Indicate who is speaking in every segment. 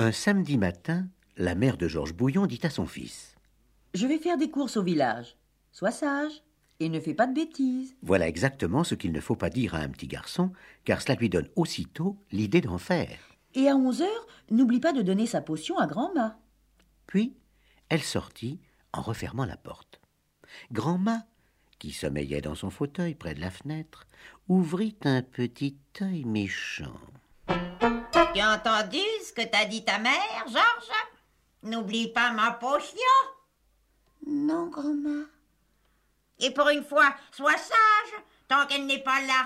Speaker 1: Un samedi matin, la mère de Georges Bouillon dit à son fils:
Speaker 2: Je vais faire des courses au village. Sois sage et ne fais pas de bêtises.
Speaker 1: Voilà exactement ce qu'il ne faut pas dire à un petit garçon, car cela lui donne aussitôt l'idée d'en faire.
Speaker 2: Et à 11 heures, n'oublie pas de donner sa potion à grand-mâ.
Speaker 1: Puis, elle sortit en refermant la porte. Grand-mâ, qui sommeillait dans son fauteuil près de la fenêtre, ouvrit un petit œil méchant.
Speaker 3: Tu as entendu ce que t'a dit ta mère, Georges? N'oublie pas ma potion.
Speaker 4: Non, grand-mère.
Speaker 3: Et pour une fois, sois sage, tant qu'elle n'est pas là.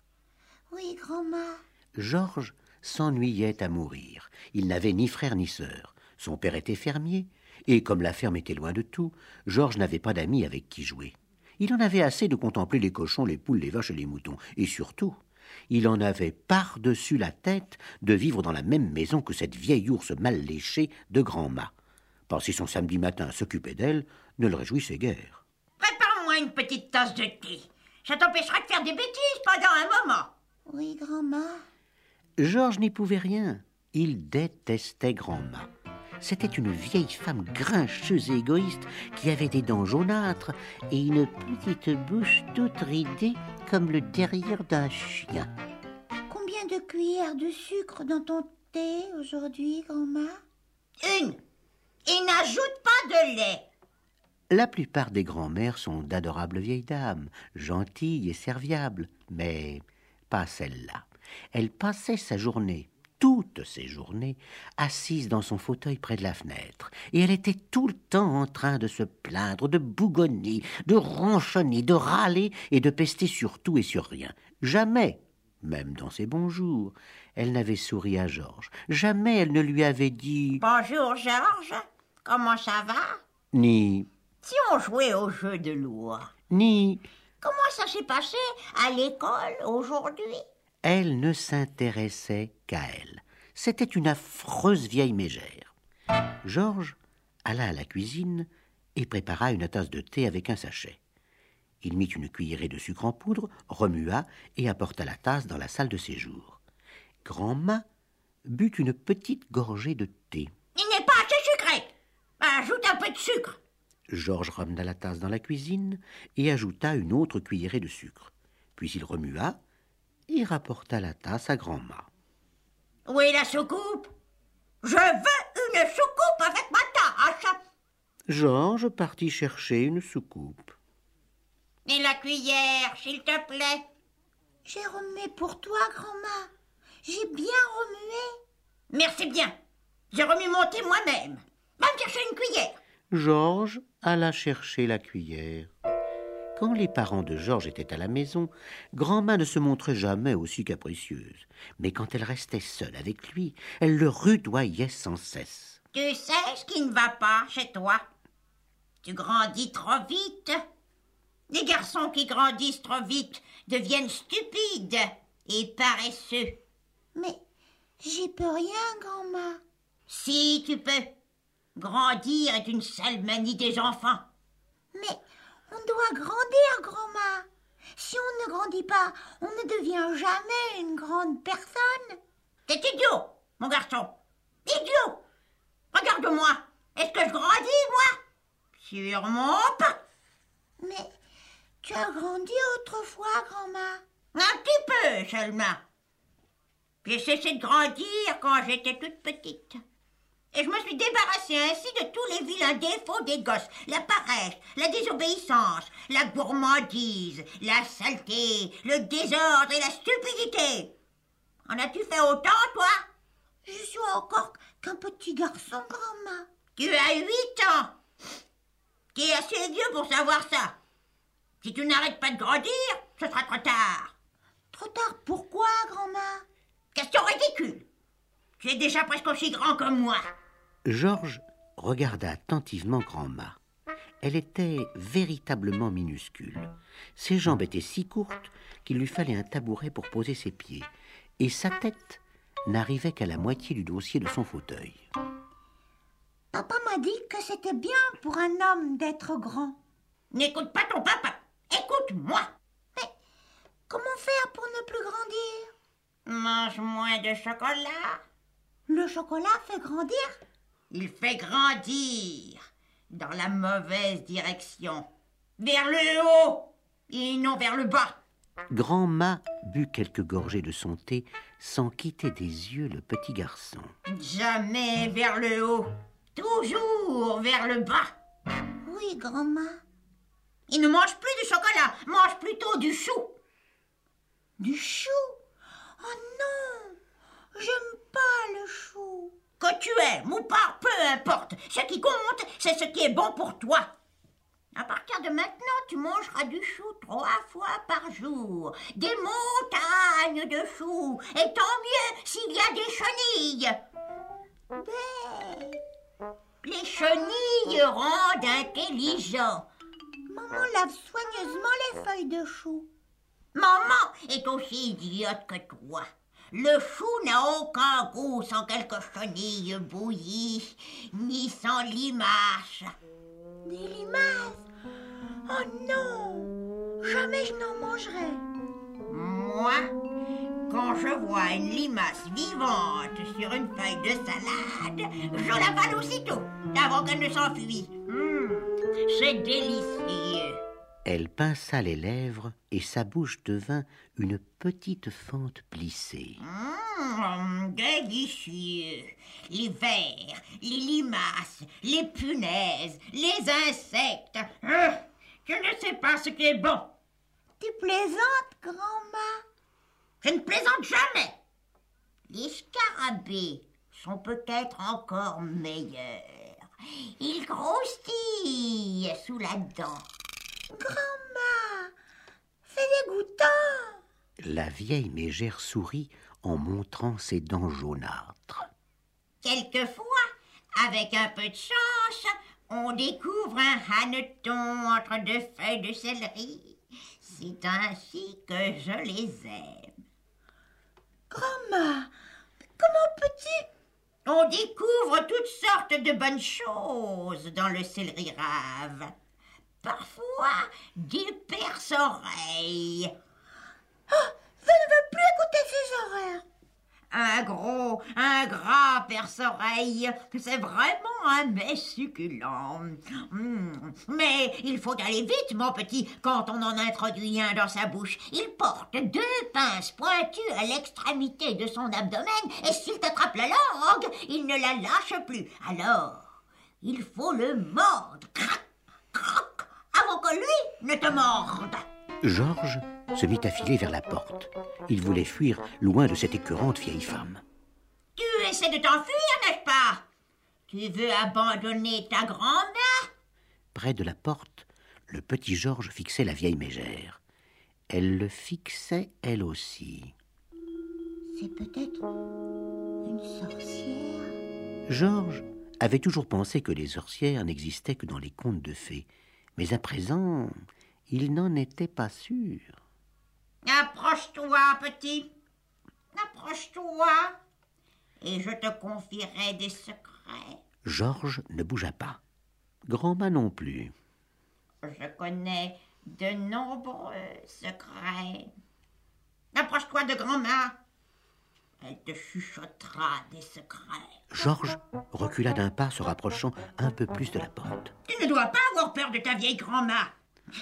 Speaker 4: Oui, grand-mère.
Speaker 1: Georges s'ennuyait à mourir. Il n'avait ni frère ni sœur. Son père était fermier, et comme la ferme était loin de tout, Georges n'avait pas d'amis avec qui jouer. Il en avait assez de contempler les cochons, les poules, les vaches et les moutons. Et surtout, il en avait par-dessus la tête de vivre dans la même maison que cette vieille ours mal léchée de grand-mâ. Passer son samedi matin à s'occuper d'elle ne le réjouissait guère.
Speaker 3: Prépare-moi une petite tasse de thé. Ça t'empêchera de faire des bêtises pendant un moment.
Speaker 4: Oui, grand-mère.
Speaker 1: Georges n'y pouvait rien. Il détestait grand-mâ. C'était une vieille femme grincheuse et égoïste qui avait des dents jaunâtres et une petite bouche toute ridée comme le derrière d'un chien.
Speaker 4: Combien de cuillères de sucre dans ton thé aujourd'hui, grand-mère?
Speaker 3: Une. Et n'ajoute pas de lait.
Speaker 1: La plupart des grands-mères sont d'adorables vieilles dames, gentilles et serviables, mais pas celle-là. Elle passait sa journée, toutes ses journées, assise dans son fauteuil près de la fenêtre, et elle était tout le temps en train de se plaindre, de bougonner, de ronchonner, de râler et de pester sur tout et sur rien. Jamais, même dans ses bons jours, elle n'avait souri à Georges. Jamais elle ne lui avait dit «
Speaker 3: Bonjour, Georges. Comment ça va? »
Speaker 1: ni «
Speaker 3: Si on jouait au jeu de loi.
Speaker 1: ni »
Speaker 3: Comment ça s'est passé à l'école aujourd'hui?
Speaker 1: Elle ne s'intéressait qu'à elle. C'était une affreuse vieille mégère. Georges alla à la cuisine et prépara une tasse de thé avec un sachet. Il mit une cuillerée de sucre en poudre, remua et apporta la tasse dans la salle de séjour. Grand-mâ but une petite gorgée de thé.
Speaker 3: Il n'est pas assez sucré. Ajoute un peu de sucre.
Speaker 1: Georges ramena la tasse dans la cuisine et ajouta une autre cuillerée de sucre. Puis il remua et rapporta la tasse à grand-mâ.
Speaker 3: Où est la soucoupe? Je veux une soucoupe avec ma tasse.
Speaker 1: Georges partit chercher une soucoupe.
Speaker 3: Et la cuillère, s'il te plaît?
Speaker 4: J'ai remué pour toi, grand-mère. J'ai bien remué.
Speaker 3: Merci bien. J'ai remis mon thé moi-même. Va me chercher une cuillère.
Speaker 1: Georges alla chercher la cuillère. Quand les parents de Georges étaient à la maison, grand-mâ ne se montrait jamais aussi capricieuse. Mais quand elle restait seule avec lui, elle le rudoyait sans cesse.
Speaker 3: Tu sais ce qui ne va pas chez toi? Tu grandis trop vite. Les garçons qui grandissent trop vite deviennent stupides et paresseux.
Speaker 4: Mais j'y peux rien, grand-mère.
Speaker 3: Si tu peux. Grandir est une sale manie des enfants.
Speaker 4: Mais on doit grandir, grand-mère. Si on ne grandit pas, on ne devient jamais une grande personne.
Speaker 3: T'es idiot, mon garçon. Idiot. Regarde-moi. Est-ce que je grandis, moi? Sûrement pas.
Speaker 4: Mais tu as grandi autrefois, grand-mère.
Speaker 3: Un petit peu seulement. J'ai cessé de grandir quand j'étais toute petite. Et je me suis débarrassée ainsi de tous les vilains défauts des gosses. La paresse, la désobéissance, la gourmandise, la saleté, le désordre et la stupidité. En as-tu fait autant, toi?
Speaker 4: Je suis encore qu'un petit garçon, grand-mère.
Speaker 3: Tu as 8 ans. Tu es assez vieux pour savoir ça. Si tu n'arrêtes pas de grandir, ce sera trop tard.
Speaker 4: Trop tard, pourquoi, grand-mère?
Speaker 3: Question ridicule. Tu es déjà presque aussi grand que moi.
Speaker 1: Georges regarda attentivement grand-mâ. Elle était véritablement minuscule. Ses jambes étaient si courtes qu'il lui fallait un tabouret pour poser ses pieds, et sa tête n'arrivait qu'à la moitié du dossier de son fauteuil.
Speaker 4: Papa m'a dit que c'était bien pour un homme d'être grand.
Speaker 3: N'écoute pas ton papa. Écoute-moi.
Speaker 4: Mais comment faire pour ne plus grandir?
Speaker 3: Mange moins de chocolat.
Speaker 4: Le chocolat fait grandir?
Speaker 3: Il fait grandir dans la mauvaise direction, vers le haut et non vers le bas.
Speaker 1: Grand-mâ but quelques gorgées de son thé sans quitter des yeux le petit garçon.
Speaker 3: Jamais vers le haut, toujours vers le bas.
Speaker 4: Oui, grand-mâ.
Speaker 3: Il ne mange plus du chocolat, mange plutôt du chou.
Speaker 4: Du chou? Oh non, j'aime pas le chou.
Speaker 3: Que tu aimes ou pas, peu importe. Ce qui compte, c'est ce qui est bon pour toi. À partir de maintenant, tu mangeras du chou 3 fois par jour. Des montagnes de choux. Et tant mieux s'il y a des chenilles. Les chenilles rendent intelligent.
Speaker 4: Maman lave soigneusement les feuilles de chou.
Speaker 3: Maman est aussi idiote que toi. Le chou n'a aucun goût sans quelques chenilles bouillies, ni sans limaces.
Speaker 4: Des limaces? Oh non, jamais je n'en mangerai.
Speaker 3: Moi, quand je vois une limace vivante sur une feuille de salade, je l'avale aussitôt, avant qu'elle ne s'enfuit. C'est délicieux.
Speaker 1: Elle pinça les lèvres et sa bouche devint une petite fente plissée.
Speaker 3: Délicieux. Les vers, les limaces, les punaises, les insectes. Je ne sais pas ce qui est bon.
Speaker 4: Tu plaisantes, grand-mâ?
Speaker 3: Je ne plaisante jamais. Les scarabées sont peut-être encore meilleurs. Ils croustillent sous la dent.
Speaker 4: Grand-mâ, c'est dégoûtant.
Speaker 1: La vieille mégère sourit en montrant ses dents jaunâtres.
Speaker 3: Quelquefois, avec un peu de chance, on découvre un hanneton entre 2 feuilles de céleri. C'est ainsi que je les aime.
Speaker 4: Grand-mâ, comment peux-tu?
Speaker 3: On découvre toutes sortes de bonnes choses dans le céleri rave. Parfois, des perce-oreilles.
Speaker 4: Oh, je ne veux plus écouter ces horreurs.
Speaker 3: Un gras perce-oreille, c'est vraiment un mets succulent. Mais il faut aller vite, mon petit, quand on en introduit un dans sa bouche. Il porte 2 pinces pointues à l'extrémité de son abdomen, et s'il t'attrape la langue, il ne la lâche plus. Alors, il faut le mordre, crac, crac, avant que lui ne te morde.
Speaker 1: Georges se mit à filer vers la porte. Il voulait fuir loin de cette écœurante vieille femme.
Speaker 3: Tu essaies de t'enfuir, n'est-ce pas? Tu veux abandonner ta grand-mère?
Speaker 1: Près de la porte, le petit Georges fixait la vieille mégère. Elle le fixait elle aussi.
Speaker 4: C'est peut-être une sorcière.
Speaker 1: Georges avait toujours pensé que les sorcières n'existaient que dans les contes de fées. Mais à présent, il n'en était pas sûr.
Speaker 3: Approche-toi, petit. Approche-toi, et je te confierai des secrets.
Speaker 1: Georges ne bougea pas. Grand-mâ non plus.
Speaker 3: Je connais de nombreux secrets. Approche-toi de grand-mère. Elle te chuchotera des secrets.
Speaker 1: Georges recula d'un pas, se rapprochant un peu plus de la porte.
Speaker 3: Tu ne dois pas avoir peur de ta vieille grand-mère.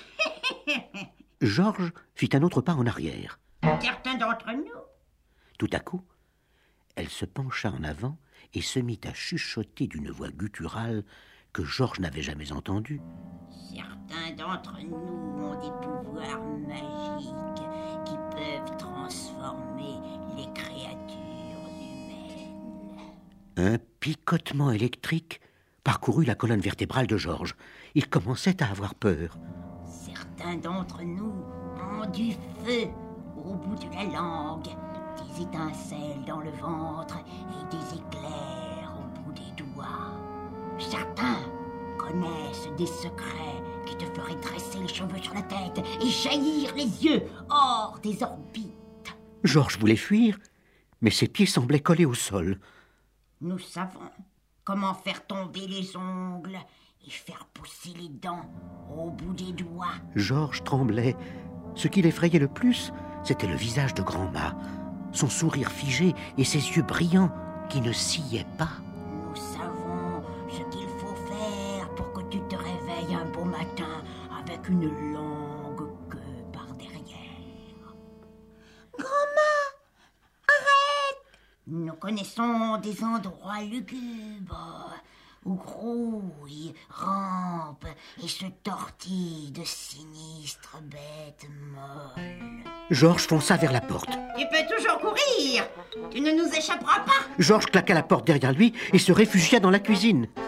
Speaker 1: Georges fit un autre pas en arrière.
Speaker 3: Certains d'entre nous.
Speaker 1: Tout à coup, elle se pencha en avant et se mit à chuchoter d'une voix gutturale que Georges n'avait jamais entendue.
Speaker 3: Certains d'entre nous ont des pouvoirs magiques qui peuvent transformer les créatures humaines.
Speaker 1: Un picotement électrique parcourut la colonne vertébrale de Georges. Il commençait à avoir peur.
Speaker 3: Certains d'entre nous ont du feu au bout de la langue, des étincelles dans le ventre et des éclairs au bout des doigts. Certains connaissent des secrets qui te feraient dresser les cheveux sur la tête et jaillir les yeux hors des orbites.
Speaker 1: Georges voulait fuir, mais ses pieds semblaient collés au sol.
Speaker 3: Nous savons comment faire tomber les ongles et faire pousser les dents au bout des doigts.
Speaker 1: Georges tremblait. Ce qui l'effrayait le plus, c'était le visage de grand-mâ, son sourire figé et ses yeux brillants. qui ne sciait pas.
Speaker 3: Nous savons ce qu'il faut faire pour que tu te réveilles un beau matin avec une longue queue par derrière.
Speaker 4: Grand-mère, arrête!
Speaker 3: Nous connaissons des endroits lugubres où grouillent, rampent et se tortillent de sinistres bêtes molles.
Speaker 1: Georges fonça vers la porte.
Speaker 3: Tu peux toujours courir. Tu ne nous échapperas pas.
Speaker 1: Georges claqua la porte derrière lui et se réfugia dans la cuisine.